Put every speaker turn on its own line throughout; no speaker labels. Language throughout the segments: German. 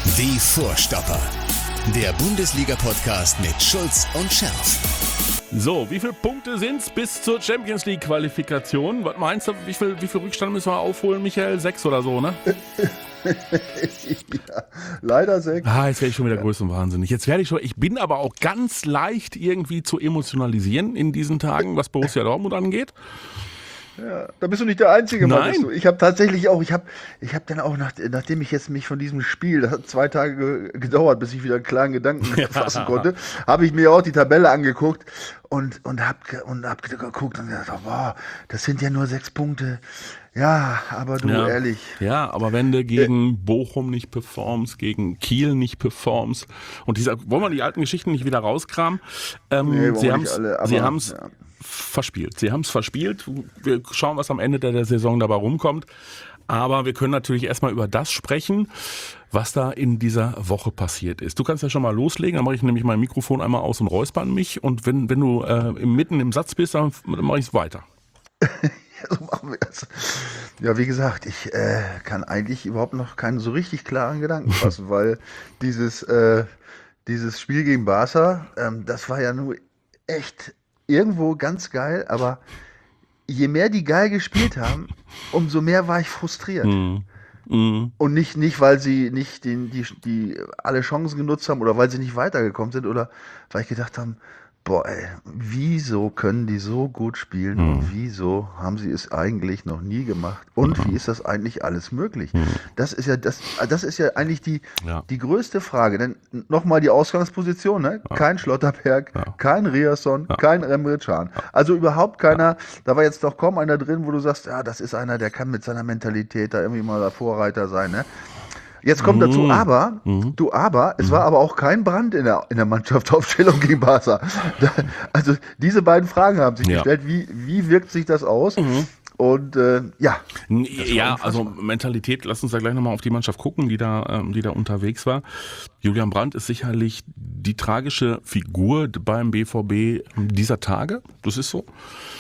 Die Vorstopper. Der Bundesliga-Podcast mit Schulz und Scherf.
So, wie viele Punkte sind's bis zur Champions League Qualifikation? Was meinst du, wie viel Rückstand müssen wir aufholen, Michael? 6 oder so, ne?
Ja, leider 6.
Jetzt werde ich schon wieder größenwahnsinnig. Ich bin aber auch ganz leicht irgendwie zu emotionalisieren in diesen Tagen, was Borussia Dortmund angeht.
Ja, da bist du nicht der Einzige,
Nein.
Ich habe tatsächlich auch, ich habe dann auch, nachdem ich jetzt mich von diesem Spiel, das hat 2 Tage gedauert, bis ich wieder einen klaren Gedanken fassen konnte, habe ich mir auch die Tabelle angeguckt und hab geguckt und gedacht, wow, das sind ja nur 6 Punkte. Ja, aber du, ehrlich.
Ja, aber wenn du gegen Bochum nicht performst, gegen Kiel nicht performst und wollen wir die alten Geschichten nicht wieder rauskramen? Sie haben es verspielt. Sie haben es verspielt. Wir schauen, was am Ende der Saison dabei rumkommt. Aber wir können natürlich erstmal über das sprechen, was da in dieser Woche passiert ist. Du kannst ja schon mal loslegen, dann mache ich nämlich mein Mikrofon einmal aus und räusper mich. Und wenn du mitten im Satz bist, dann mache ich es weiter.
So machen wir es. Ja, wie gesagt, ich kann eigentlich überhaupt noch keinen so richtig klaren Gedanken fassen, weil dieses Spiel gegen Barca, das war ja nur echt irgendwo ganz geil, aber je mehr die geil gespielt haben, umso mehr war ich frustriert. Und nicht, weil sie nicht die alle Chancen genutzt haben oder weil sie nicht weitergekommen sind oder weil ich gedacht habe, boah, ey, wieso können die so gut spielen und wieso haben sie es eigentlich noch nie gemacht und wie ist das eigentlich alles möglich? Das ist ja eigentlich die größte Frage, denn nochmal die Ausgangsposition, ne? Kein Schlotterberg, kein Riasson, kein Emre Can, also überhaupt keiner, da war jetzt doch kaum einer drin, wo du sagst, ja, das ist einer, der kann mit seiner Mentalität da irgendwie mal der Vorreiter sein, ne? Jetzt kommt dazu, es war aber auch kein Brand in der Mannschaftsaufstellung gegen Barca. Also diese beiden Fragen haben sich gestellt, wie wirkt sich das aus? Und
also Mentalität, lass uns da gleich nochmal auf die Mannschaft gucken, die da unterwegs war. Julian Brandt ist sicherlich die tragische Figur beim BVB dieser Tage, das ist so.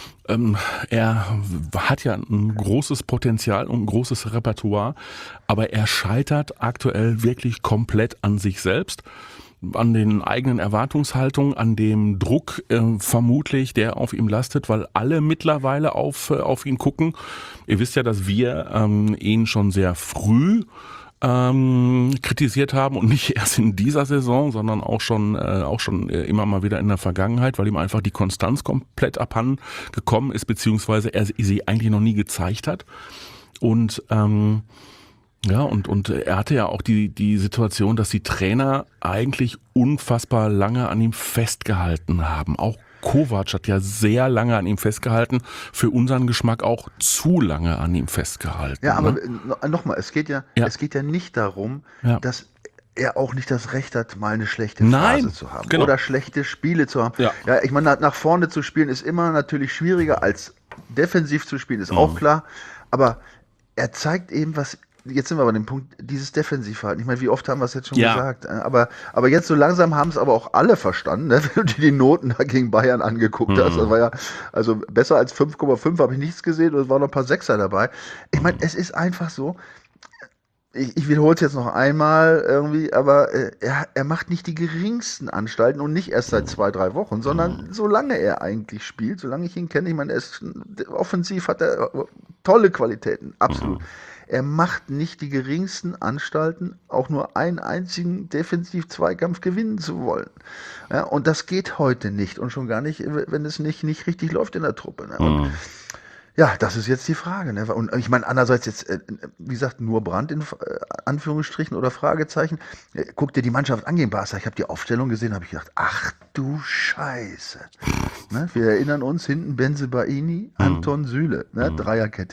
Er hat ja ein großes Potenzial und ein großes Repertoire, aber er scheitert aktuell wirklich komplett an sich selbst, an den eigenen Erwartungshaltungen, an dem Druck vermutlich, der auf ihm lastet, weil alle mittlerweile auf ihn gucken. Ihr wisst ja, dass wir ihn schon sehr früh kritisiert haben und nicht erst in dieser Saison, sondern auch schon immer mal wieder in der Vergangenheit, weil ihm einfach die Konstanz komplett abhanden gekommen ist, beziehungsweise er sie eigentlich noch nie gezeigt hat. Und und er hatte ja auch die Situation, dass die Trainer eigentlich unfassbar lange an ihm festgehalten haben. Auch Kovac hat ja sehr lange an ihm festgehalten, für unseren Geschmack auch zu lange an ihm festgehalten.
Ja, aber nochmal, es geht ja nicht darum, dass er auch nicht das Recht hat, mal eine schlechte Phase zu haben oder schlechte Spiele zu haben. Ja, ich meine, nach vorne zu spielen ist immer natürlich schwieriger als defensiv zu spielen, ist auch klar, aber er zeigt eben, jetzt sind wir bei dem Punkt, dieses Defensivverhalten. Ich meine, wie oft haben wir es jetzt schon gesagt? Aber jetzt so langsam haben es aber auch alle verstanden, ne? Wenn du dir die Noten da gegen Bayern angeguckt hast. Das war ja, also besser als 5,5 habe ich nichts gesehen und es waren noch ein paar Sechser dabei. Ich meine, es ist einfach so, ich wiederhole es jetzt noch einmal irgendwie, aber er macht nicht die geringsten Anstalten und nicht erst seit 2-3 Wochen, sondern solange er eigentlich spielt, solange ich ihn kenne. Ich meine, offensiv hat er tolle Qualitäten, absolut. Er macht nicht die geringsten Anstalten, auch nur einen einzigen Defensiv-Zweikampf gewinnen zu wollen. Ja, und das geht heute nicht und schon gar nicht, wenn es nicht richtig läuft in der Truppe. Ne? Und ja, das ist jetzt die Frage. Ne? Und ich meine, andererseits jetzt, wie gesagt, nur Brand in Anführungsstrichen oder Fragezeichen. Guck dir die Mannschaft an gegen Barca. Ich habe die Aufstellung gesehen, habe ich gedacht, ach du Scheiße. Ne? Wir erinnern uns, hinten Bensebaini, Anton Süle, ne? Dreierkette.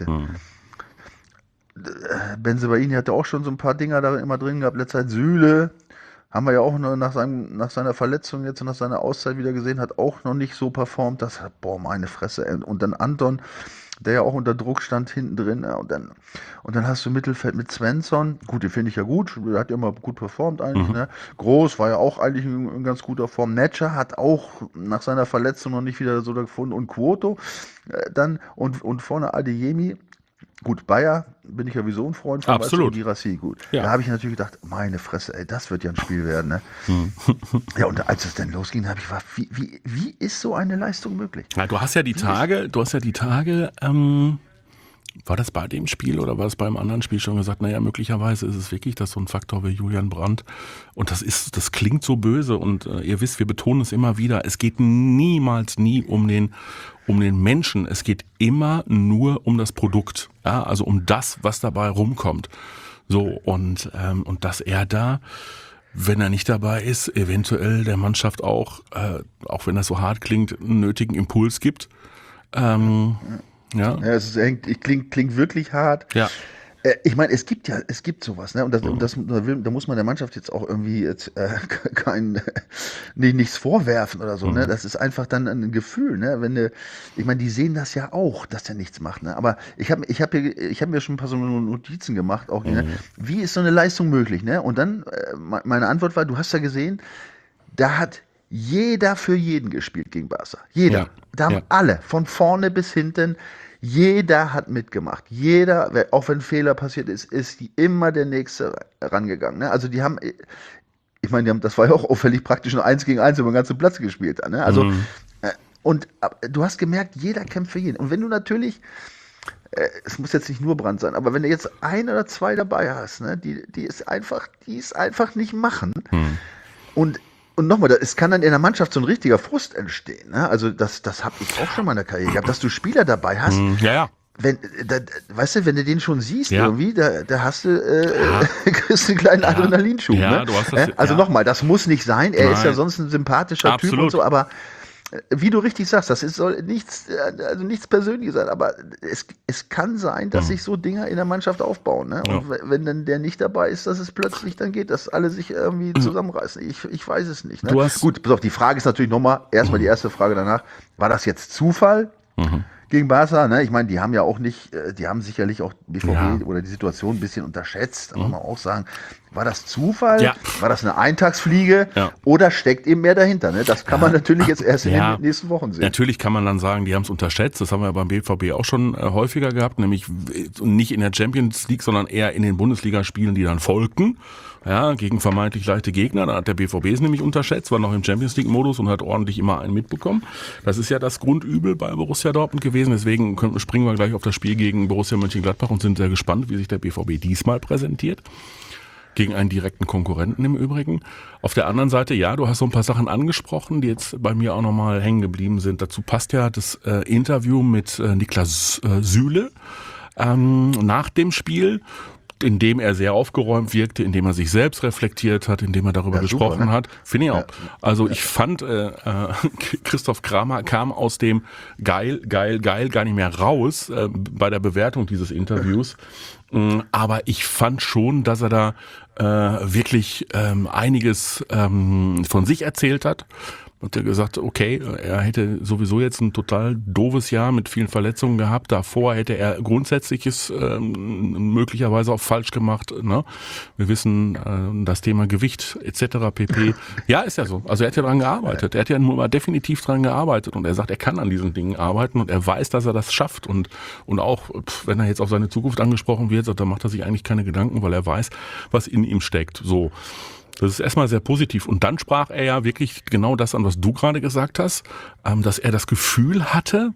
Bensebaini hatte auch schon so ein paar Dinger da immer drin gehabt. Letzte Zeit Süle, haben wir ja auch nur nach seiner Verletzung jetzt und nach seiner Auszeit wieder gesehen, hat auch noch nicht so performt. Das hat, meine Fresse. Und dann Anton, der ja auch unter Druck stand hinten drin. Und dann hast du Mittelfeld mit Svensson. Gut, den finde ich ja gut. Der hat ja immer gut performt eigentlich. Ne? Groß war ja auch eigentlich in ganz guter Form. Netscher hat auch nach seiner Verletzung noch nicht wieder so gefunden. Und Quoto dann und vorne Adeyemi. Gut, Bayer bin ich ja sowieso ein Freund von.
Absolut.
Girassi, gut.
Ja.
Da habe ich natürlich gedacht, meine Fresse, ey, das wird ja ein Spiel werden. Ne? Ja, und als es dann losging, habe ich gedacht, wie ist so eine Leistung möglich?
Ja, du hast ja die Tage, war das bei dem Spiel oder war es beim anderen Spiel schon gesagt, naja, möglicherweise ist es wirklich das so ein Faktor wie Julian Brandt. Und das klingt so böse und ihr wisst, wir betonen es immer wieder, es geht nie um den Menschen, es geht immer nur um das Produkt, ja, also um das, was dabei rumkommt. So, und dass er da, wenn er nicht dabei ist, eventuell der Mannschaft auch wenn das so hart klingt, einen nötigen Impuls gibt. Ja,
es klingt wirklich hart.
Ja.
Ich meine, es gibt sowas, ne? Und da muss man der Mannschaft jetzt auch irgendwie jetzt nichts vorwerfen oder so, ne? Das ist einfach dann ein Gefühl, ne? Ich meine, die sehen das ja auch, dass der nichts macht, ne? Aber ich hab mir schon ein paar so Notizen gemacht, auch, ne? Wie ist so eine Leistung möglich, ne? Und dann meine Antwort war, du hast ja gesehen, da hat jeder für jeden gespielt gegen Barca. Jeder.
Ja.
Da haben alle, von vorne bis hinten, jeder hat mitgemacht. Jeder, auch wenn ein Fehler passiert ist immer der Nächste rangegangen. Ne? Also das war ja auch auffällig praktisch nur 1 gegen 1 über den ganzen Platz gespielt. Ne? Also, und du hast gemerkt, jeder kämpft für jeden. Und wenn du natürlich, es muss jetzt nicht nur Brandt sein, aber wenn du jetzt 1 oder 2 dabei hast, ne, die es einfach nicht machen. Und nochmal, es kann dann in der Mannschaft so ein richtiger Frust entstehen. Ne? Also das habe ich auch schon mal in der Karriere gehabt, dass du Spieler dabei hast.
Ja.
Weißt du, wenn du den schon siehst, irgendwie, da hast du, kriegst du einen kleinen Adrenalinschub. Ja, ne?
Du hast das,
also nochmal, das muss nicht sein. Er ist ja sonst ein sympathischer Typ und so, aber wie du richtig sagst, soll nichts Persönliches sein, aber es kann sein, dass sich so Dinger in der Mannschaft aufbauen. Ne? Und wenn dann der nicht dabei ist, dass es plötzlich dann geht, dass alle sich irgendwie zusammenreißen. Ich weiß es nicht. Ne? Gut, pass auf, die Frage ist natürlich nochmal, erstmal die erste Frage danach, war das jetzt Zufall? Gegen Barca, ne? Ich meine, die haben ja auch nicht, die haben sicherlich auch BVB oder die Situation ein bisschen unterschätzt, muss man auch sagen. War das Zufall? Ja. War das eine Eintagsfliege? Ja. Oder steckt eben mehr dahinter? Ne? Das kann man natürlich jetzt erst in den nächsten Wochen sehen.
Natürlich kann man dann sagen, die haben es unterschätzt. Das haben wir beim BVB auch schon häufiger gehabt, nämlich nicht in der Champions League, sondern eher in den Bundesligaspielen, die dann folgten. Ja, gegen vermeintlich leichte Gegner. Da hat der BVB es nämlich unterschätzt, war noch im Champions-League-Modus und hat ordentlich immer einen mitbekommen. Das ist ja das Grundübel bei Borussia Dortmund gewesen. Deswegen springen wir gleich auf das Spiel gegen Borussia Mönchengladbach und sind sehr gespannt, wie sich der BVB diesmal präsentiert. Gegen einen direkten Konkurrenten im Übrigen. Auf der anderen Seite, ja, du hast so ein paar Sachen angesprochen, die jetzt bei mir auch nochmal hängen geblieben sind. Dazu passt ja das Interview mit Niklas Süle nach dem Spiel, in dem er sehr aufgeräumt wirkte, in dem er sich selbst reflektiert hat, in dem er darüber gesprochen hat. Finde ich auch. Also ich fand, Christoph Kramer kam aus dem geil gar nicht mehr raus bei der Bewertung dieses Interviews. Aber ich fand schon, dass er da wirklich einiges von sich erzählt hat. Hat er gesagt, okay, er hätte sowieso jetzt ein total doofes Jahr mit vielen Verletzungen gehabt. Davor hätte er Grundsätzliches möglicherweise auch falsch gemacht. Ne? Wir wissen, das Thema Gewicht etc. pp. Ja, ist ja so. Also er hat ja dran gearbeitet. Er hat ja nur definitiv dran gearbeitet. Und er sagt, er kann an diesen Dingen arbeiten und er weiß, dass er das schafft. Und auch, wenn er jetzt auf seine Zukunft angesprochen wird, dann macht er sich eigentlich keine Gedanken, weil er weiß, was in ihm steckt. So. Das ist erstmal sehr positiv. Und dann sprach er ja wirklich genau das an, was du gerade gesagt hast, dass er das Gefühl hatte,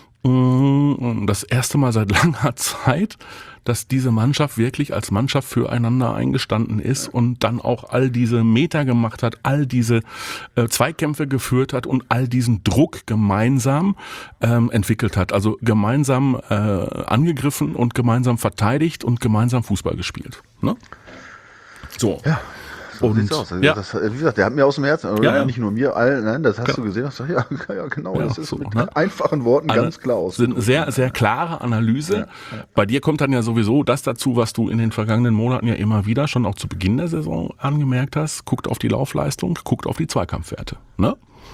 das erste Mal seit langer Zeit, dass diese Mannschaft wirklich als Mannschaft füreinander eingestanden ist und dann auch all diese Meter gemacht hat, all diese Zweikämpfe geführt hat und all diesen Druck gemeinsam entwickelt hat. Also gemeinsam angegriffen und gemeinsam verteidigt und gemeinsam Fußball gespielt. Ne? So.
Ja. So sieht's aus. Also wie gesagt, der hat mir aus dem Herzen, nicht nur mir, allen, ne, das hast du gesehen, hast du gesagt, ja, genau, das ist so, mit einfachen Worten ganz klar aus.
Sind sehr, sehr klare Analyse. Ja. Bei dir kommt dann ja sowieso das dazu, was du in den vergangenen Monaten ja immer wieder schon auch zu Beginn der Saison angemerkt hast, guckt auf die Laufleistung, guckt auf die Zweikampfwerte, ne?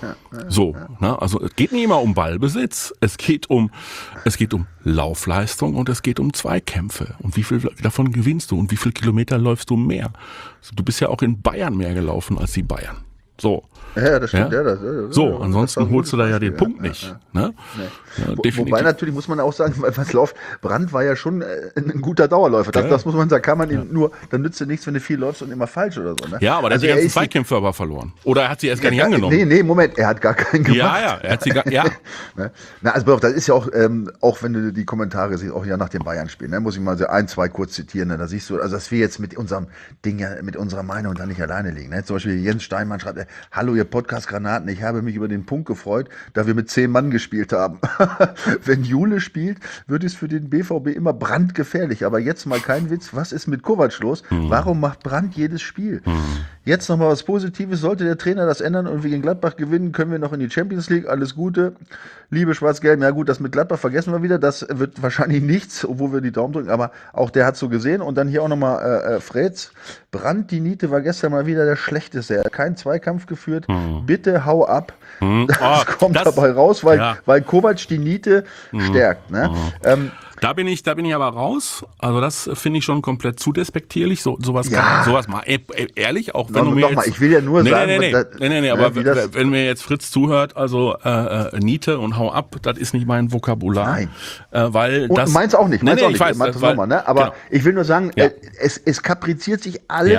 Ne? Also es geht nicht immer um Ballbesitz, es geht um Laufleistung und es geht um Zweikämpfe. Und wie viel davon gewinnst du und wie viele Kilometer läufst du mehr? Also, du bist ja auch in Bayern mehr gelaufen als die Bayern. So.
Ja, das stimmt. Ja?
So, ansonsten holst du da ja den Punkt nicht. Ne?
Wobei natürlich muss man auch sagen, was läuft, Brandt war ja schon ein guter Dauerläufer. Das muss man sagen, kann man ihn nur, dann nützt dir nichts, wenn du viel läufst und immer falsch oder so. Ne?
Ja, aber der hat die ganzen Zweikämpfe aber verloren. Oder er hat sie erst gar nicht angenommen.
Nee, Moment, er hat gar keinen gemacht.
Ja, er hat sie gar, ja.
Na, also das ist ja auch wenn du die Kommentare siehst, auch ja nach dem Bayern-Spiel, ne, muss ich mal so 1, 2 kurz zitieren, ne, da siehst du, also dass wir jetzt mit unserem Ding, mit unserer Meinung da nicht alleine liegen. Ne? Zum Beispiel Jens Steinmann schreibt, hallo ihr Podcast-Granaten, ich habe mich über den Punkt gefreut, da wir mit 10 Mann gespielt haben. Wenn Jule spielt, wird es für den BVB immer brandgefährlich. Aber jetzt mal kein Witz, was ist mit Kovac los? Warum macht Brandt jedes Spiel? Jetzt nochmal was Positives, sollte der Trainer das ändern und wir gegen Gladbach gewinnen, können wir noch in die Champions League, alles Gute. Liebe Schwarz-Gelb, ja gut, das mit Gladbach vergessen wir wieder, das wird wahrscheinlich nichts, obwohl wir die Daumen drücken, aber auch der hat so gesehen. Und dann hier auch nochmal Freds, Brandt, die Niete war gestern mal wieder der Schlechteste. Er hat keinen Zweikampf geführt, bitte hau ab. Das kommt dabei raus, weil Kovac die Niete stärkt. Ne?
Da bin ich aber raus. Also das finde ich schon komplett zu despektierlich. Sowas mal ehrlich, auch wenn du mir jetzt...
Ich will ja nur sagen...
Nee, aber wenn mir jetzt Fritz zuhört, also Niete und hau ab, das ist nicht mein Vokabular.
Nein.
Weil das...
Meins auch nicht.
Ich weiß,
ne? Aber ich will nur sagen, es kapriziert sich alles...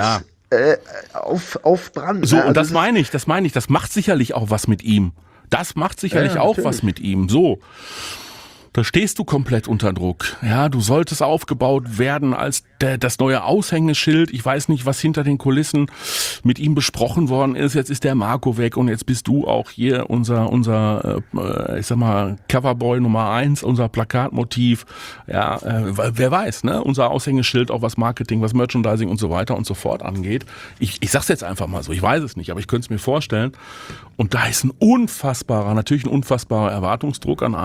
auf Brandt.
So, und das meine ich, das macht sicherlich auch was mit ihm. Das macht sicherlich auch was mit ihm. So. Da stehst du komplett unter Druck. Ja, du solltest aufgebaut werden als das neue Aushängeschild. Ich weiß nicht, was hinter den Kulissen mit ihm besprochen worden ist. Jetzt ist der Marco weg und jetzt bist du auch hier unser ich sag mal, Coverboy Nummer 1, unser Plakatmotiv. Ja, wer weiß, ne? Unser Aushängeschild, auch was Marketing, was Merchandising und so weiter und so fort angeht. Ich sag's jetzt einfach mal so. Ich weiß es nicht, aber ich könnte es mir vorstellen. Und da ist ein unfassbarer Erwartungsdruck an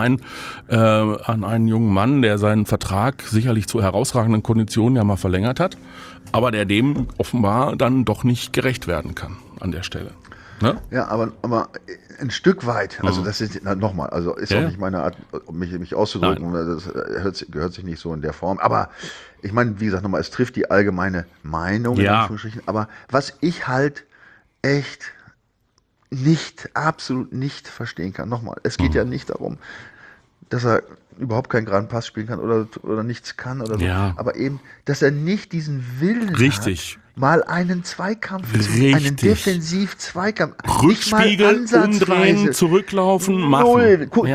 einen jungen Mann, der seinen Vertrag sicherlich zu herausragenden Konditionen ja mal verlängert hat, aber der dem offenbar dann doch nicht gerecht werden kann an der Stelle. Ne?
Ja, aber ein Stück weit, also das ist nochmal, also ist auch nicht meine Art, mich auszudrücken, das gehört sich nicht so in der Form, aber ich meine, wie gesagt, nochmal, es trifft die allgemeine Meinung, aber was ich halt echt absolut nicht verstehen kann, nochmal, es geht ja nicht darum, dass er überhaupt keinen geraden Pass spielen kann oder nichts kann oder so. Ja. Aber eben, dass er nicht diesen Willen hat, mal einen Zweikampf zu machen, einen Defensiv-Zweikampf.
Rückspiegel, umdrehen, zurücklaufen, machen.
Guck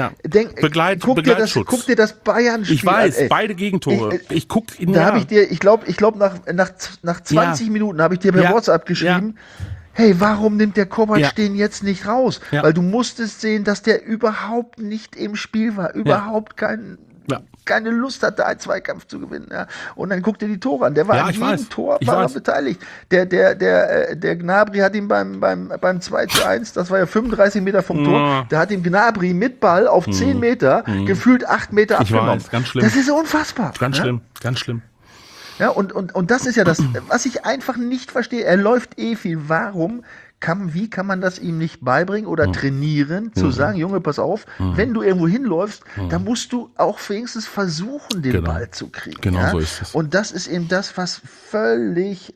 dir das Bayern-Spiel
Ich weiß, beide Gegentore. Ich
habe ich dir, ich glaube nach 20 Minuten habe ich dir bei WhatsApp geschrieben, hey, warum nimmt der Kovac den jetzt nicht raus? Ja. Weil du musstest sehen, dass der überhaupt nicht im Spiel war, überhaupt keine Lust hatte, einen Zweikampf zu gewinnen. Ja. Und dann guck dir die Tore an. Der war an jedem Tor beteiligt. Der Gnabry hat ihm beim 2:1, das war ja 35 Meter vom Tor, da hat ihm Gnabry mit Ball auf 10 Meter gefühlt 8 Meter abgenommen.
Ganz schlimm.
Das ist unfassbar.
Ganz schlimm.
Ja, und das ist ja das, was ich einfach nicht verstehe. Er läuft viel. Wie kann man das ihm nicht beibringen oder trainieren, zu sagen, Junge, pass auf, wenn du irgendwo hinläufst, dann musst du auch wenigstens versuchen, den Ball zu kriegen.
Genau so ist es.
Und das ist eben das, was völlig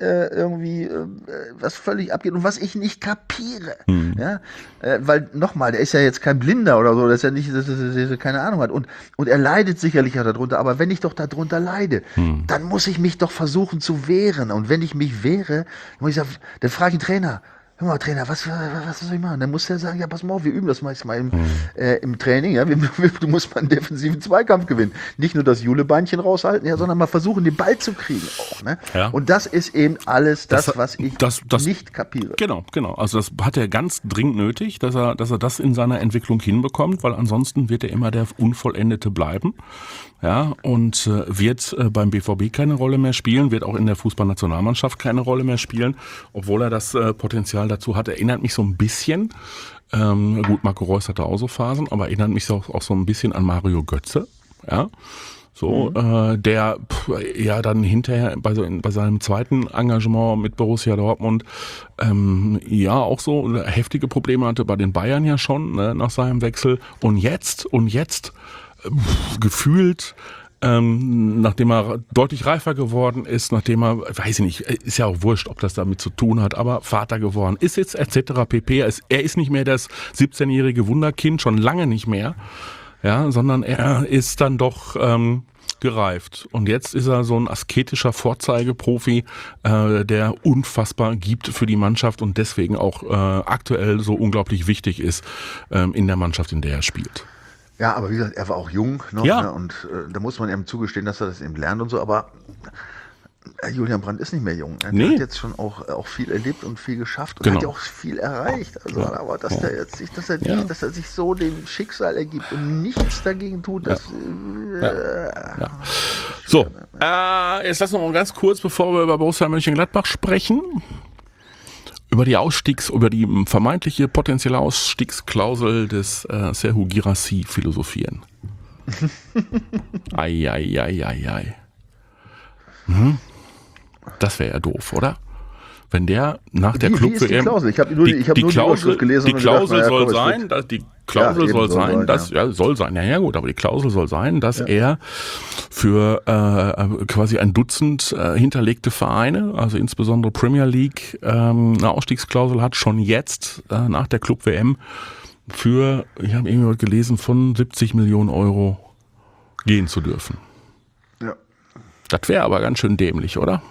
was völlig abgeht und was ich nicht kapiere. Ja? Weil nochmal, der ist ja jetzt kein Blinder oder so, dass er nicht, dass er keine Ahnung hat. Und er leidet sicherlich auch darunter, aber wenn ich doch darunter leide, dann muss ich mich doch versuchen zu wehren. Und wenn ich mich wehre, dann frage ich den Trainer, hör mal, Trainer, was soll ich machen? Dann muss er sagen, ja, pass mal auf, wir üben das mal im Training. Ja? Du musst mal einen defensiven Zweikampf gewinnen. Nicht nur das Julebeinchen raushalten, sondern mal versuchen, den Ball zu kriegen auch. Ne? Ja. Und das ist eben alles was ich nicht kapiere.
Genau. Also das hat er ganz dringend nötig, dass er das in seiner Entwicklung hinbekommt, weil ansonsten wird er immer der Unvollendete bleiben. Ja, und wird beim BVB keine Rolle mehr spielen, wird auch in der Fußballnationalmannschaft keine Rolle mehr spielen, obwohl er das Potenzial dazu hat. Erinnert mich so ein bisschen, gut, Marco Reus hatte auch so Phasen, aber erinnert mich auch so ein bisschen an Mario Götze, ja. So, der dann hinterher bei seinem zweiten Engagement mit Borussia Dortmund auch so heftige Probleme hatte, bei den Bayern ja schon, ne, nach seinem Wechsel. Und jetzt gefühlt nachdem er deutlich reifer geworden ist, nachdem er, weiß ich nicht, ist ja auch wurscht, ob das damit zu tun hat, aber Vater geworden ist jetzt etc. pp. Er ist nicht mehr das 17-jährige Wunderkind, schon lange nicht mehr, ja, sondern er ist dann doch gereift. Und jetzt ist er so ein asketischer Vorzeigeprofi, der unfassbar gibt für die Mannschaft und deswegen auch aktuell so unglaublich wichtig ist in der Mannschaft, in der er spielt.
Ja, aber wie gesagt, er war auch jung noch,
ja.
Ne? Und da muss man ihm zugestehen, dass er das eben lernt und so, aber Julian Brandt ist nicht mehr jung. Er hat jetzt schon auch viel erlebt und viel geschafft und hat ja auch viel erreicht. Also, aber dass er jetzt sich, dass er sich so dem Schicksal ergibt und nichts dagegen tut, das
So, jetzt lassen wir mal ganz kurz, bevor wir über Borussia Mönchengladbach sprechen, über die vermeintliche potenzielle Ausstiegsklausel des Serhou Guirassy philosophieren. Ei. Das wäre ja doof, oder? Wenn der nach der Club-WM...
Ich habe nur die Überschrift gelesen.
Die Klausel soll sein, die Klausel soll sein, dass er für quasi ein Dutzend hinterlegte Vereine, also insbesondere Premier League, eine Ausstiegsklausel hat, schon jetzt nach der Club-WM für, ich habe irgendwie gelesen, von 70 Millionen Euro gehen zu dürfen.
Ja.
Das wäre aber ganz schön dämlich, oder?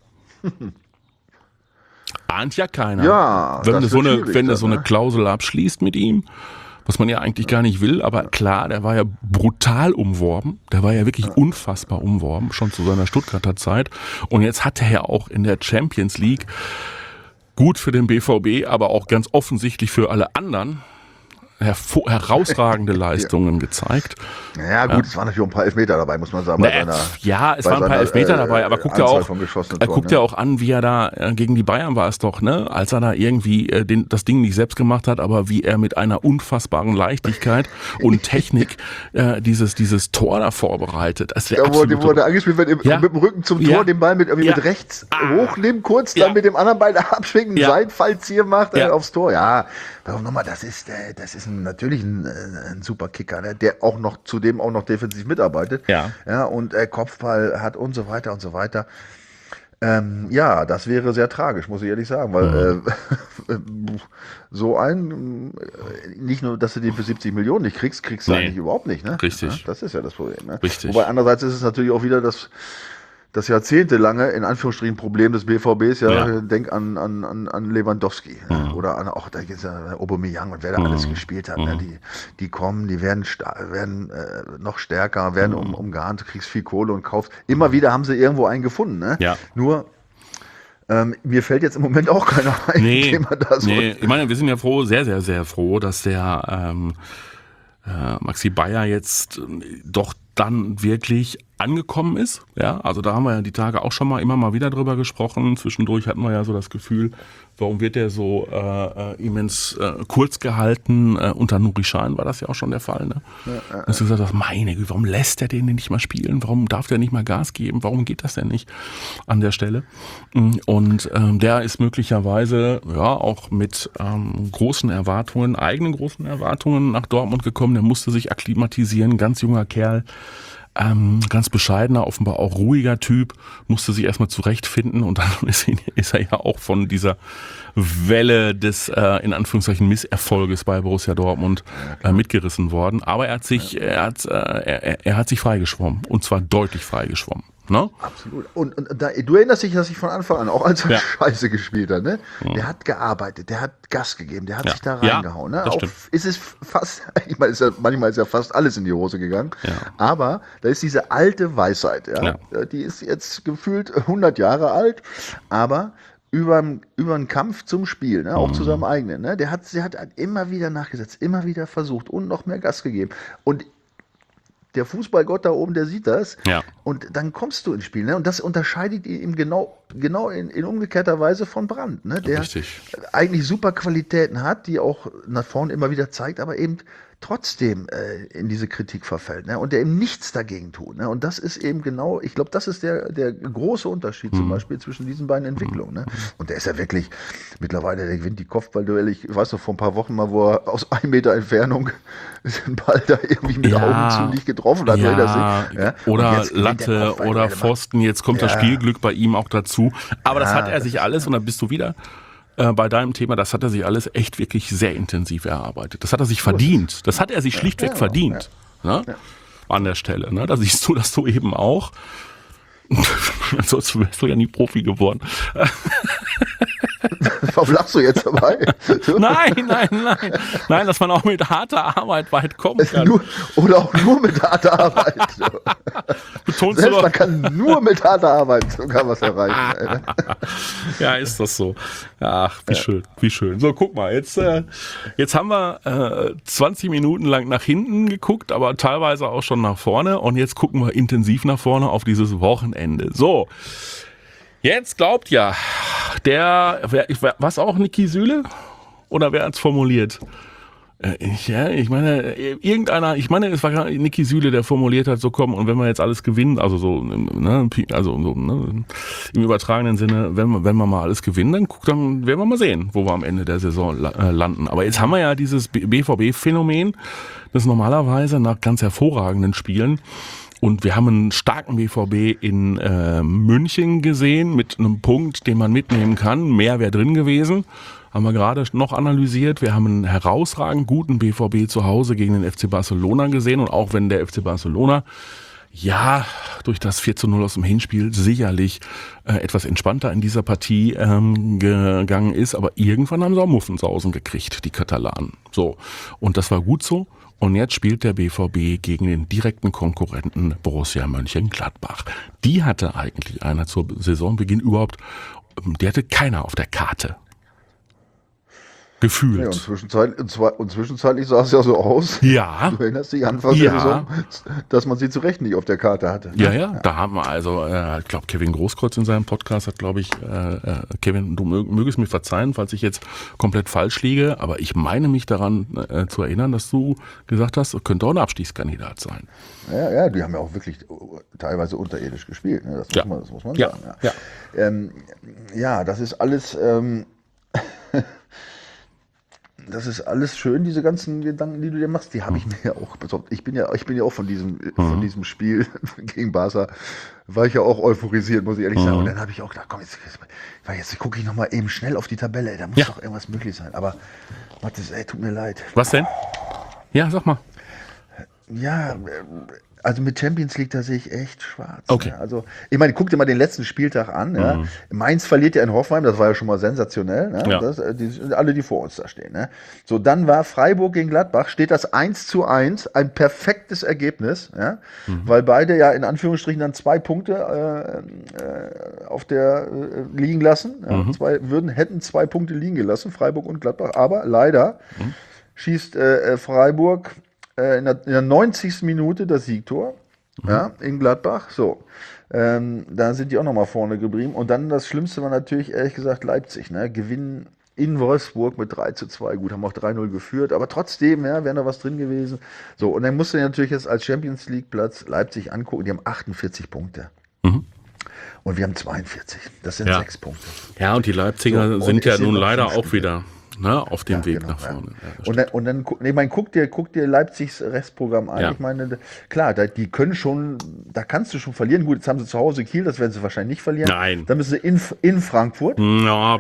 Ahnt ja keiner.
Ja,
wenn du so eine Klausel abschließt mit ihm, was man ja eigentlich gar nicht will, aber klar, der war ja brutal umworben, der war ja wirklich unfassbar umworben, schon zu seiner Stuttgarter Zeit. Und jetzt hat er ja auch in der Champions League gut für den BVB, aber auch ganz offensichtlich für alle anderen herausragende Leistungen gezeigt.
Ja gut, es waren natürlich auch ein paar Elfmeter dabei, muss man sagen.
Es waren ein paar Elfmeter dabei, aber guckt ja auch an, wie er da gegen die Bayern war es doch, ne, als er da irgendwie das Ding nicht selbst gemacht hat, aber wie er mit einer unfassbaren Leichtigkeit und Technik dieses Tor da vorbereitet. Das
wurde angespielt wird, mit dem Rücken zum Tor, den Ball mit rechts hochnehmen, kurz, dann mit dem anderen Bein abschwingen, Seitfallzieher macht, aufs Tor. Ja, warum nochmal, das ist natürlich ein super Kicker, ne? Der auch noch zudem auch noch defensiv mitarbeitet. Ja, und Kopfball hat und so weiter und so weiter. Ja, das wäre sehr tragisch, muss ich ehrlich sagen, weil so nicht nur, dass du den für 70 Millionen nicht kriegst du eigentlich überhaupt nicht. Ne?
Richtig.
Ja, das ist ja das Problem. Ne?
Richtig.
Wobei andererseits ist es natürlich auch wieder das jahrzehntelange, in Anführungsstrichen, Problem des BVBs, denk an Lewandowski, oder auch, da gibt es ja Aubameyang und wer da alles gespielt hat, ne? Die kommen, die werden noch stärker, werden umgarnt, du kriegst viel Kohle und kaufst. Immer wieder haben sie irgendwo einen gefunden, ne?
Ja.
Nur, mir fällt jetzt im Moment auch keiner ein,
dem man da so... Nee, ich meine, wir sind ja froh, sehr, sehr, sehr froh, dass der Maxi Bayer jetzt doch dann wirklich angekommen ist. Ja, also da haben wir ja die Tage auch schon mal immer mal wieder drüber gesprochen. Zwischendurch hatten wir ja so das Gefühl, warum wird der so immens kurz gehalten? Unter Nuri Sahin war das ja auch schon der Fall. Ne? Dass du gesagt hast, meine Güte, warum lässt der den nicht mal spielen? Warum darf der nicht mal Gas geben? Warum geht das denn nicht an der Stelle? Und der ist möglicherweise auch mit großen Erwartungen, eigenen großen Erwartungen nach Dortmund gekommen. Der musste sich akklimatisieren, ganz junger Kerl. Ganz bescheidener, offenbar auch ruhiger Typ, musste sich erstmal zurechtfinden und dann ist er ja auch von dieser Welle des in Anführungszeichen Misserfolges bei Borussia Dortmund mitgerissen worden. Aber er hat sich freigeschwommen und zwar deutlich freigeschwommen. Ne?
Absolut. Und du erinnerst dich, dass ich von Anfang an, auch als er Scheiße gespielt hat, ne? Der hat gearbeitet, der hat Gas gegeben, der hat sich da reingehauen. Ne? Auch ist es fast, ich meine, manchmal ist ja fast alles in die Hose gegangen, aber da ist diese alte Weisheit, die ist jetzt gefühlt 100 Jahre alt, aber über einen Kampf zum Spiel, ne? Auch zu seinem eigenen. Ne? Der hat immer wieder nachgesetzt, immer wieder versucht und noch mehr Gas gegeben. Und der Fußballgott da oben, der sieht das und dann kommst du ins Spiel. Ne? Und das unterscheidet ihn genau in umgekehrter Weise von Brandt, ne? Der eigentlich super Qualitäten hat, die auch nach vorne immer wieder zeigt, aber eben trotzdem in diese Kritik verfällt, ne? Und der eben nichts dagegen tut. Ne? Und das ist eben genau, ich glaube, das ist der große Unterschied zum Beispiel zwischen diesen beiden Entwicklungen. Ne? Und der ist ja wirklich mittlerweile, der gewinnt die Kopfballduelle. Ich weiß noch vor ein paar Wochen mal, wo er aus 1 Meter Entfernung den Ball da irgendwie mit Augen zu nicht getroffen hat.
Oder Latte oder Pfosten. Jetzt kommt das Spielglück bei ihm auch dazu. Aber das hat er sich alles, und dann bist du wieder bei deinem Thema, das hat er sich alles echt wirklich sehr intensiv erarbeitet. Das hat er sich verdient. Das hat er sich schlichtweg verdient. Ne? Ja. An der Stelle. Ne? Da siehst du das so eben auch. Sonst wärst du ja nie Profi geworden.
Warum lachst du jetzt dabei?
Nein, dass man auch mit harter Arbeit weit kommen kann.
Oder auch nur mit harter Arbeit.
Betonst
Selbst man kann nur mit harter Arbeit sogar was erreichen.
Ja, ist das so. Ach, wie schön. So, guck mal, jetzt haben wir 20 Minuten lang nach hinten geguckt, aber teilweise auch schon nach vorne, und jetzt gucken wir intensiv nach vorne auf dieses Wochenende. So, jetzt glaubt ja was auch Niki Süle? Oder wer hat's formuliert? Ich meine, es war Niki Süle, der formuliert hat, so komm, und wenn wir jetzt alles gewinnen, also so, im übertragenen Sinne, wenn wir mal alles gewinnen, dann werden wir mal sehen, wo wir am Ende der Saison landen. Aber jetzt haben wir ja dieses BVB-Phänomen, das normalerweise nach ganz hervorragenden Spielen, und wir haben einen starken BVB in München gesehen mit einem Punkt, den man mitnehmen kann. Mehr wäre drin gewesen. Haben wir gerade noch analysiert. Wir haben einen herausragend guten BVB zu Hause gegen den FC Barcelona gesehen. Und auch wenn der FC Barcelona durch das 4:0 aus dem Hinspiel sicherlich etwas entspannter in dieser Partie gegangen ist. Aber irgendwann haben sie auch Muffensausen gekriegt, die Katalanen. So. Und das war gut so. Und jetzt spielt der BVB gegen den direkten Konkurrenten Borussia Mönchengladbach. Die hatte eigentlich einer zur Saisonbeginn die hatte keiner auf der Karte. Gefühlt.
Ja, und zwischenzeitlich sah es ja so aus.
Ja.
Du erinnerst dich Anfang der Saison, dass man sie zu Recht nicht auf der Karte hatte.
Ne? Ja. Da haben wir ich glaube, Kevin Großkreuz in seinem Podcast hat, glaube ich, Kevin, du mögest mir verzeihen, falls ich jetzt komplett falsch liege, aber ich meine mich daran zu erinnern, dass du gesagt hast, könnte auch ein Abstiegskandidat sein.
Ja, die haben ja auch wirklich teilweise unterirdisch gespielt. Ne? Das muss man sagen. Ja, das ist alles... Das ist alles schön, diese ganzen Gedanken, die du dir machst, die habe ich mir ja auch. Ich bin ja auch von diesem Spiel gegen Barca, war ich ja auch euphorisiert, muss ich ehrlich sagen. Und dann habe ich auch gedacht, komm, jetzt gucke ich nochmal eben schnell auf die Tabelle, da muss doch irgendwas möglich sein. Aber Mathis, tut mir leid.
Was denn? Ja, sag mal.
Ja, also mit Champions League, da sehe ich echt schwarz.
Okay.
Ja. Also, ich meine, guck dir mal den letzten Spieltag an. Ja. Mainz verliert ja in Hoffenheim, das war ja schon mal sensationell. Ne? Ja. Alle, die vor uns da stehen. Ne? So, dann war Freiburg gegen Gladbach, steht das 1:1, ein perfektes Ergebnis, ja? Weil beide ja in Anführungsstrichen dann 2 Punkte auf der liegen lassen. Ja? Hätten 2 Punkte liegen gelassen, Freiburg und Gladbach, aber leider schießt Freiburg in der 90. Minute das Siegtor in Gladbach. So, da sind die auch nochmal vorne geblieben. Und dann das Schlimmste war natürlich, ehrlich gesagt, Leipzig. Ne? Gewinnen in Wolfsburg mit 3:2. Gut, haben auch 3:0 geführt, aber trotzdem wäre noch was drin gewesen. So, und dann musst du natürlich jetzt als Champions League Platz Leipzig angucken. Die haben 48 Punkte. Und wir haben 42. Das sind 6 Punkte.
Ja, und die Leipziger sind ja nun leider auch wieder auf dem Weg nach vorne.
Ja. Und dann guck dir Leipzigs Restprogramm an. Ja. Ich meine, klar, die können schon, da kannst du schon verlieren. Gut, jetzt haben sie zu Hause Kiel, das werden sie wahrscheinlich nicht verlieren.
Nein.
Dann müssen sie in Frankfurt.
Ja.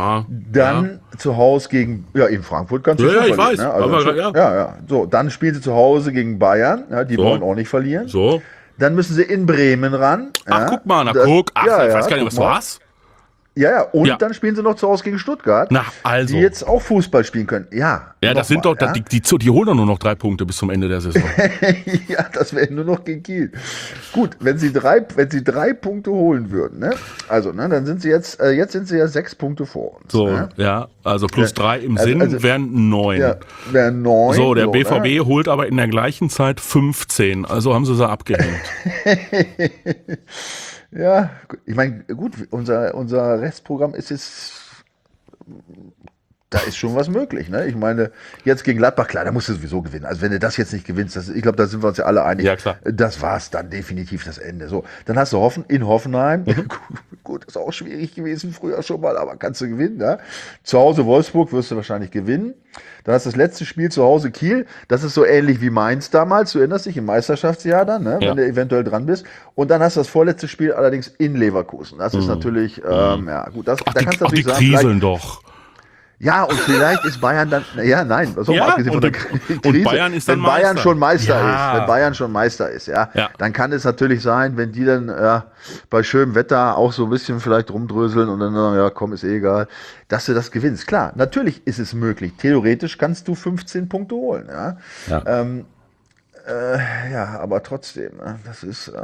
Dann zu Hause in Frankfurt kannst du schon verlieren.
Ich weiß.
Ne? Also So, dann spielen sie zu Hause gegen Bayern. Ja, die wollen auch nicht verlieren.
So.
Dann müssen sie in Bremen ran.
Ach, guck mal, ich weiß gar nicht, was du hast.
Ja, und dann spielen sie noch zu Hause gegen Stuttgart, die jetzt auch Fußball spielen können. Ja,
das sind doch, die holen doch nur noch 3 Punkte bis zum Ende der Saison.
Ja, das wäre nur noch gegen Kiel. Gut, wenn sie 3 Punkte holen würden, ne? Also, dann sind sie jetzt sind sie ja 6 Punkte vor uns.
So, ne? Also plus 3 im Sinn wären 9. Ja,
wären 9.
So, der BVB holt aber in der gleichen Zeit 15, also haben sie abgehängt.
Ja, ich meine, gut, unser Restprogramm ist jetzt da ist schon was möglich. Ne? Ich meine, jetzt gegen Gladbach, klar, da musst du sowieso gewinnen. Also wenn du das jetzt nicht gewinnst, ich glaube, da sind wir uns ja alle einig.
Ja, klar.
Das war's dann definitiv das Ende. So, dann hast du in Hoffenheim. Gut, ist auch schwierig gewesen früher schon mal, aber kannst du gewinnen. Ja? Zu Hause Wolfsburg wirst du wahrscheinlich gewinnen. Dann hast du das letzte Spiel zu Hause Kiel. Das ist so ähnlich wie Mainz damals. Du erinnerst dich, im Meisterschaftsjahr dann, ne? Wenn du eventuell dran bist. Und dann hast du das vorletzte Spiel allerdings in Leverkusen. Das ist natürlich, ja gut, da kannst du natürlich
sagen, die kriseln doch.
Ja, und vielleicht ist Bayern dann, nein, was auch mal abgesehen von der Krise.
Und Bayern ist dann
wenn Bayern schon Meister ist, wenn Bayern schon Meister ist, dann kann es natürlich sein, wenn die dann bei schönem Wetter auch so ein bisschen vielleicht rumdröseln und dann sagen, ja komm, ist egal, dass du das gewinnst. Klar, natürlich ist es möglich. Theoretisch kannst du 15 Punkte holen, aber trotzdem, das ist,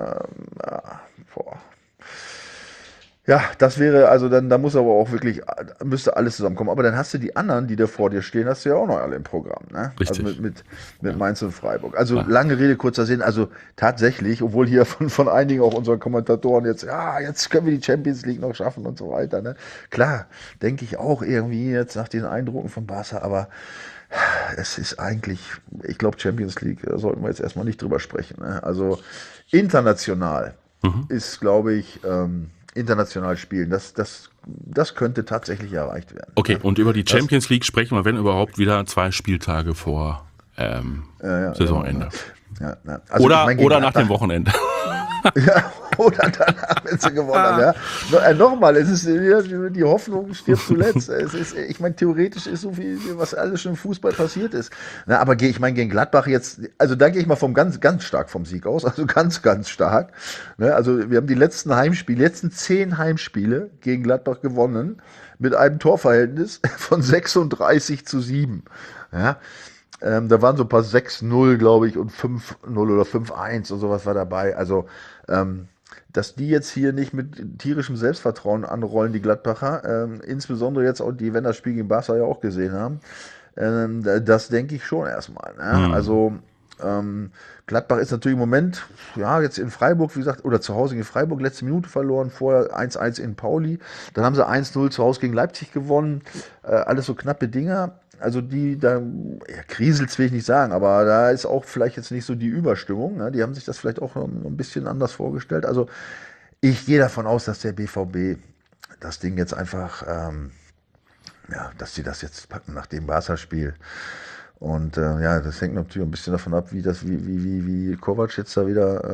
Ja, das wäre, also dann, da muss aber auch wirklich, müsste alles zusammenkommen. Aber dann hast du die anderen, die da vor dir stehen, hast du ja auch noch alle im Programm, ne?
Richtig.
Also mit Mainz und Freiburg. Also lange Rede, kurzer Sinn, also tatsächlich, obwohl hier von einigen auch unseren Kommentatoren jetzt können wir die Champions League noch schaffen und so weiter, ne? Klar, denke ich auch irgendwie jetzt nach den Eindrücken von Barca, aber es ist eigentlich, ich glaube Champions League, da sollten wir jetzt erstmal nicht drüber sprechen, ne? Also international ist, glaube ich, international spielen. Das könnte tatsächlich erreicht werden.
Okay, und über die Champions League sprechen wir, wenn überhaupt, wieder 2 Spieltage vor Saisonende.
Ja. Also
oder nach dem Wochenende.
Ja, oder danach, wenn sie gewonnen haben. Ja. Nochmal, es ist die Hoffnung stirbt zuletzt. Ich meine, theoretisch ist so viel, was alles schon im Fußball passiert ist. Na, aber ich meine, gegen Gladbach jetzt, also da gehe ich mal ganz, ganz stark vom Sieg aus, also ganz, ganz stark. Ne, also wir haben die letzten 10 Heimspiele gegen Gladbach gewonnen mit einem Torverhältnis von 36:7. Ja. Da waren so ein paar 6-0, glaube ich, und 5-0 oder 5-1 und sowas war dabei. Also, dass die jetzt hier nicht mit tierischem Selbstvertrauen anrollen, die Gladbacher, insbesondere jetzt auch die, wenn das Spiel gegen Barca ja auch gesehen haben, das denke ich schon erstmal. Ne? Also, Gladbach ist natürlich im Moment, jetzt in Freiburg, wie gesagt, oder zu Hause gegen Freiburg, letzte Minute verloren, vorher 1-1 in Pauli, dann haben sie 1-0 zu Hause gegen Leipzig gewonnen, alles so knappe Dinger. Also kriselt's will ich nicht sagen, aber da ist auch vielleicht jetzt nicht so die Überstimmung. Ne? Die haben sich das vielleicht auch ein bisschen anders vorgestellt. Also ich gehe davon aus, dass der BVB das Ding jetzt einfach, dass sie das jetzt packen nach dem Barca-Spiel. Und das hängt natürlich ein bisschen davon ab, wie Kovac jetzt da wieder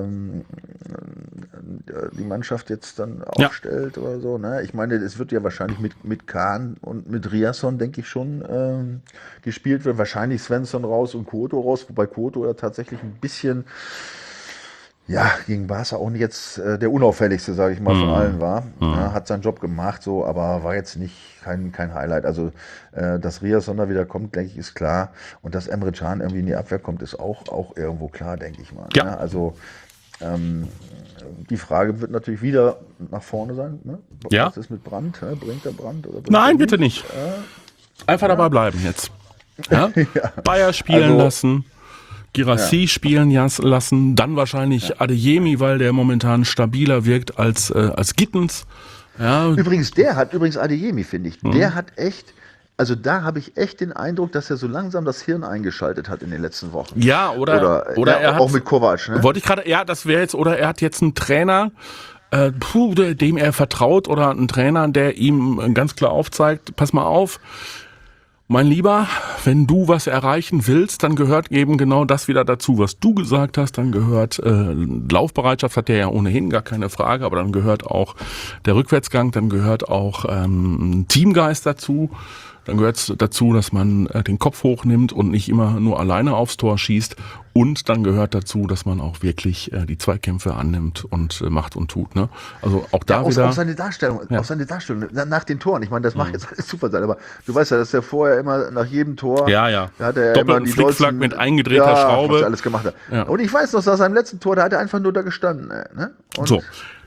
die Mannschaft jetzt dann aufstellt oder so. Ne? Ich meine, es wird ja wahrscheinlich mit Kahn und mit Riasson, denke ich, schon gespielt werden. Wahrscheinlich Svensson raus und Koto raus, wobei Koto ja tatsächlich ein bisschen gegen Barca auch nicht jetzt der unauffälligste, sage ich mal, von allen war. Ja, hat seinen Job gemacht, so, aber war jetzt nicht kein Highlight. Also, dass Riasson da wieder kommt, denke ich, ist klar. Und dass Emre Can irgendwie in die Abwehr kommt, ist auch irgendwo klar, denke ich mal.
Ja.
Ne? Also, die Frage wird natürlich wieder nach vorne sein. Ne?
Ja.
Was ist mit Brandt? Bringt der Brandt? Oder
Nein, bitte nicht. Einfach dabei bleiben jetzt. Ja? Bayer spielen lassen. Girassi spielen lassen, dann wahrscheinlich Adeyemi, weil der momentan stabiler wirkt als Gittens. Ja.
Übrigens Adeyemi, finde ich, der hat echt, also da habe ich echt den Eindruck, dass er so langsam das Hirn eingeschaltet hat in den letzten Wochen.
Ja, oder er hat,
auch mit Kovac, ne?
Wollte ich gerade, das wäre jetzt, oder er hat jetzt einen Trainer, dem er vertraut, oder einen Trainer, der ihm ganz klar aufzeigt, pass mal auf, mein Lieber, wenn du was erreichen willst, dann gehört eben genau das wieder dazu, was du gesagt hast. Dann gehört Laufbereitschaft, hat der ja ohnehin gar keine Frage, aber dann gehört auch der Rückwärtsgang, dann gehört auch Teamgeist dazu. Dann gehört es dazu, dass man den Kopf hochnimmt und nicht immer nur alleine aufs Tor schießt. Und dann gehört dazu, dass man auch wirklich die Zweikämpfe annimmt und macht und tut. Ne? Also auch da wieder.
Auch seine Darstellung, nach den Toren. Ich meine, das macht jetzt alles super sein, aber du weißt ja, dass er vorher immer nach jedem Tor
da
hat er
doppelten Flickflack mit eingedrehter Schraube.
Was er alles gemacht hat. Ja. Und ich weiß noch, nach seinem letzten Tor, da hat er einfach nur da gestanden. Ne? Und
so.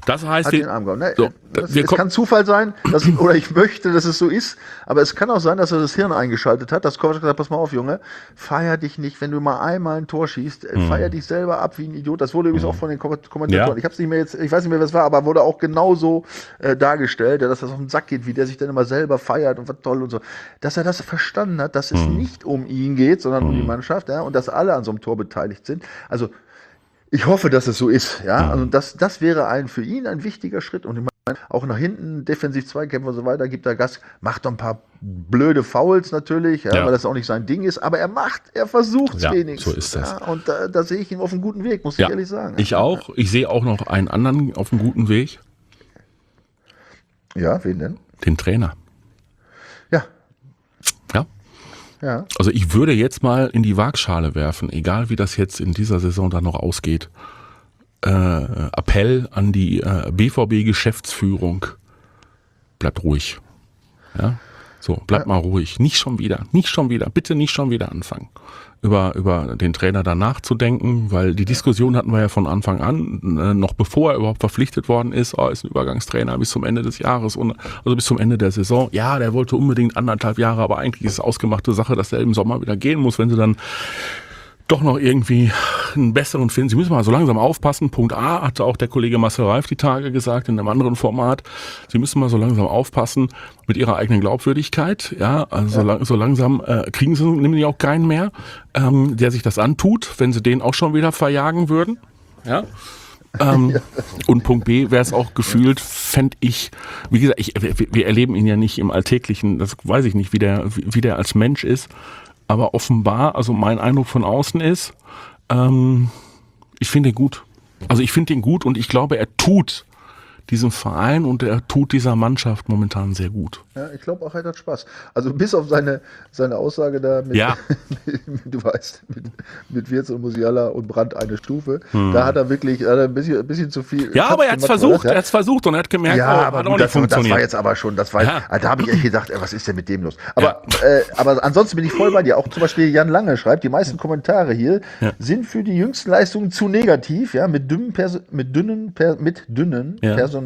Das heißt,
hat den Arm gehauen. Es kann Zufall sein, oder ich möchte, dass es so ist, aber es kann auch sein, dass er das Hirn eingeschaltet hat, dass Kovac gesagt hat, pass mal auf, Junge, feier dich nicht, wenn du mal einmal ein Tor schießt, feier dich selber ab wie ein Idiot. Das wurde übrigens auch von den Kommentatoren, ich weiß nicht mehr, wer es war, aber wurde auch genauso dargestellt, dass das auf den Sack geht, wie der sich dann immer selber feiert und was toll und so. Dass er das verstanden hat, dass es nicht um ihn geht, sondern um die Mannschaft, und dass alle an so einem Tor beteiligt sind. Also ich hoffe, dass es so ist, Also das wäre für ihn ein wichtiger Schritt. Und ich meine, auch nach hinten, defensiv Zweikämpfe und so weiter, gibt er Gas, macht doch ein paar blöde Fouls natürlich, weil das auch nicht sein Ding ist, aber er versucht es wenigstens.
So ist das.
Und da sehe ich ihn auf einem guten Weg, muss ich ehrlich sagen.
Ich auch. Ich sehe auch noch einen anderen auf einem guten Weg.
Ja, wen denn?
Den Trainer.
Ja.
Ja. Also ich würde jetzt mal in die Waagschale werfen, egal wie das jetzt in dieser Saison dann noch ausgeht. Appell an die BVB-Geschäftsführung. Bleibt ruhig. Ja? So, bleibt mal ruhig. Nicht schon wieder. Bitte nicht schon wieder anfangen, über den Trainer da nachzudenken, weil die Diskussion hatten wir ja von Anfang an, noch bevor er überhaupt verpflichtet worden ist, ist ein Übergangstrainer bis zum Ende des Jahres, also bis zum Ende der Saison. Ja, der wollte unbedingt 1,5 Jahre, aber eigentlich ist es ausgemachte Sache, dass er im Sommer wieder gehen muss, wenn sie dann doch noch irgendwie einen besseren finden. Sie müssen mal so langsam aufpassen. Punkt A, hatte auch der Kollege Marcel Reif die Tage gesagt, in einem anderen Format. Sie müssen mal so langsam aufpassen mit ihrer eigenen Glaubwürdigkeit. Also so langsam kriegen sie nämlich auch keinen mehr, der sich das antut, wenn sie den auch schon wieder verjagen würden. Ja. Und Punkt B wäre es auch gefühlt, fände ich, wie gesagt, wir erleben ihn ja nicht im Alltäglichen, das weiß ich nicht, wie der als Mensch ist. Aber offenbar, also mein Eindruck von außen ist, ich finde ihn gut. Also ich finde ihn gut und ich glaube, er tut diesem Verein und er tut dieser Mannschaft momentan sehr gut.
Ja, ich glaube auch, er hat Spaß. Also bis auf seine Aussage da mit, du weißt, mit Wirtz und Musiala und Brandt eine Stufe, da hat er wirklich ein bisschen zu viel.
Ja, aber er hat es versucht und er hat gemerkt,
aber hat auch nicht funktioniert. Das war jetzt aber schon, da habe ich echt gedacht, was ist denn mit dem los? Aber ansonsten bin ich voll bei dir. Auch zum Beispiel Jan Lange schreibt, die meisten Kommentare hier sind für die jüngsten Leistungen zu negativ, mit dünnem Personal.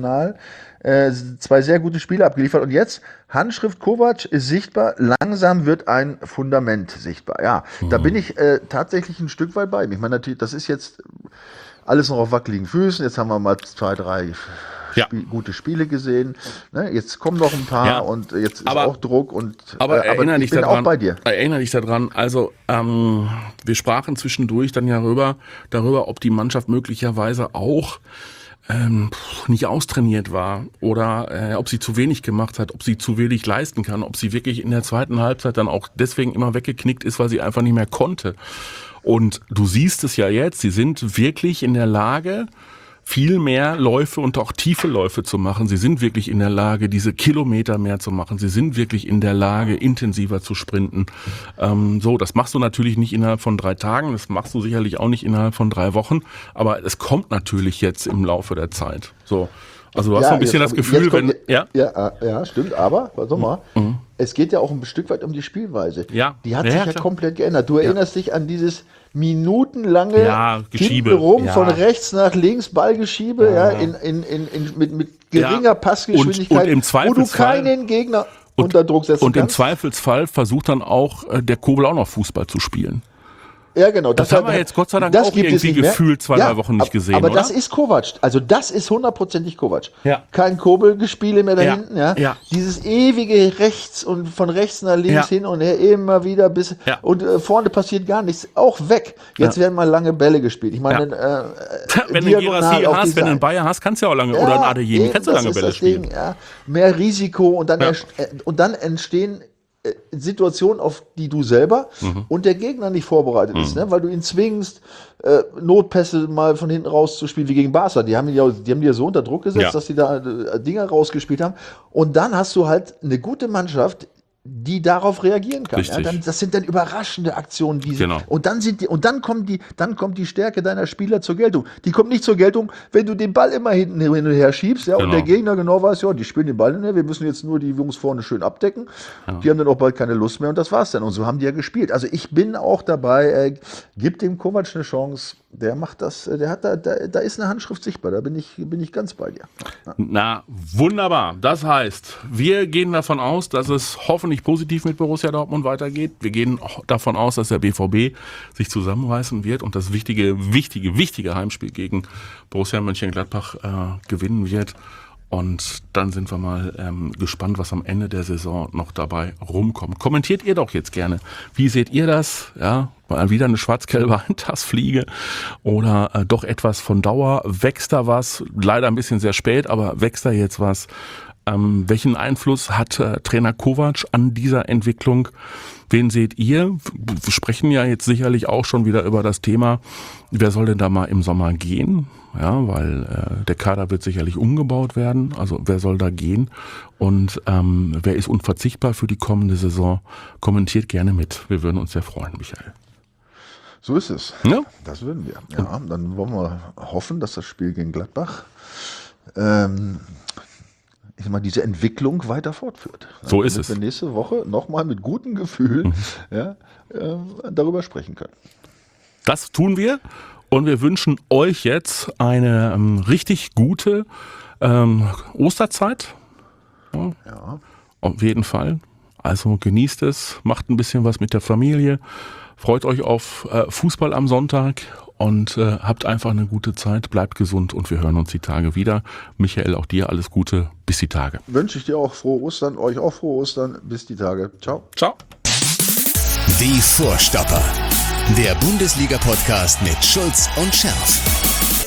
2 sehr gute Spiele abgeliefert. Und jetzt, Handschrift Kovac ist sichtbar, langsam wird ein Fundament sichtbar. Ja, da bin ich tatsächlich ein Stück weit bei ihm. Ich meine, natürlich, das ist jetzt alles noch auf wackeligen Füßen. Jetzt haben wir mal 2, 3 gute Spiele gesehen. Ne? Jetzt kommen noch ein paar und jetzt ist auch Druck. Aber
ich bin auch bei dir. Erinnere dich daran, also wir sprachen zwischendurch dann ja darüber, ob die Mannschaft möglicherweise auch nicht austrainiert war oder ob sie zu wenig gemacht hat, ob sie zu wenig leisten kann, ob sie wirklich in der zweiten Halbzeit dann auch deswegen immer weggeknickt ist, weil sie einfach nicht mehr konnte. Und du siehst es ja jetzt, sie sind wirklich in der Lage, viel mehr Läufe und auch tiefe Läufe zu machen. Sie sind wirklich in der Lage, diese Kilometer mehr zu machen. Sie sind wirklich in der Lage, intensiver zu sprinten. Das machst du natürlich nicht innerhalb von 3 Tagen. Das machst du sicherlich auch nicht innerhalb von 3 Wochen. Aber es kommt natürlich jetzt im Laufe der Zeit. So. Also du hast so ein bisschen das Gefühl,
Ja, stimmt. Aber, warte mal. Es geht ja auch ein Stück weit um die Spielweise.
Ja.
Die hat sich ja komplett geändert. Du erinnerst dich an dieses minutenlange
Geschiebe
von rechts nach links Ballgeschiebe, mit geringer Passgeschwindigkeit,
und im Zweifelsfall,
wo du keinen Gegner unter Druck setzen
kannst. Und
im
Zweifelsfall versucht dann auch der Kobel auch noch Fußball zu spielen.
Ja, genau.
Das haben wir jetzt Gott sei Dank auch irgendwie gefühlt 2-3 Wochen nicht gesehen,
aber
oder?
das ist Kovac. Also das ist 100%ig Kovac.
Ja.
Kein Kobelgespiele mehr da hinten. Ja. Dieses ewige rechts und von rechts nach links hin und her immer wieder bis und vorne passiert gar nichts. Auch weg. Jetzt werden mal lange Bälle gespielt. Ich meine,
wenn du einen Girassi hast, wenn du einen Bayer hast, kannst du ja auch lange, oder einen Adeyemi, kannst du lange Bälle spielen.
Mehr Risiko und dann entstehen Situation, auf die du selber und der Gegner nicht vorbereitet ist, ne? Weil du ihn zwingst, Notpässe mal von hinten raus zu spielen, wie gegen Barca. Die haben die ja so unter Druck gesetzt, dass die da Dinger rausgespielt haben. Und dann hast du halt eine gute Mannschaft, die darauf reagieren kann. Ja, das sind dann überraschende Aktionen, und dann kommt die Stärke deiner Spieler zur Geltung. Die kommt nicht zur Geltung, wenn du den Ball immer hinten hin und her schiebst, und der Gegner genau weiß, die spielen den Ball, wir müssen jetzt nur die Jungs vorne schön abdecken. Die haben dann auch bald keine Lust mehr und das war's dann. Und so haben die ja gespielt. Also ich bin auch dabei, gib dem Kovac eine Chance. Der macht das, da ist eine Handschrift sichtbar, da bin ich ganz bei dir. Ja.
Na, wunderbar. Das heißt, wir gehen davon aus, dass es hoffentlich positiv mit Borussia Dortmund weitergeht. Wir gehen davon aus, dass der BVB sich zusammenreißen wird und das wichtige Heimspiel gegen Borussia Mönchengladbach gewinnen wird. Und dann sind wir mal gespannt, was am Ende der Saison noch dabei rumkommt. Kommentiert ihr doch jetzt gerne. Wie seht ihr das? Ja, mal wieder eine schwarz-gelbe Eintagsfliege oder doch etwas von Dauer? Wächst da was? Leider ein bisschen sehr spät, aber wächst da jetzt was? Welchen Einfluss hat Trainer Kovac an dieser Entwicklung? Wen seht ihr? Wir sprechen ja jetzt sicherlich auch schon wieder über das Thema, wer soll denn da mal im Sommer gehen? Ja, weil der Kader wird sicherlich umgebaut werden. Also wer soll da gehen? Und wer ist unverzichtbar für die kommende Saison? Kommentiert gerne mit. Wir würden uns sehr freuen, Michael.
So ist es.
Ja?
Das würden wir. Ja, dann wollen wir hoffen, dass das Spiel gegen Gladbach diese Entwicklung weiter fortführt.
So ist es.
Damit wir nächste Woche nochmal mit gutem Gefühl darüber sprechen können.
Das tun wir. Und wir wünschen euch jetzt eine richtig gute Osterzeit. Ja. Auf jeden Fall. Also genießt es, macht ein bisschen was mit der Familie, freut euch auf Fußball am Sonntag und habt einfach eine gute Zeit, bleibt gesund und wir hören uns die Tage wieder. Michael, auch dir alles Gute, bis die Tage.
Wünsche ich dir auch frohe Ostern, euch auch frohe Ostern, bis die Tage. Ciao.
Ciao.
Die Vorstopper. Der Bundesliga-Podcast mit Schulz und Scherf.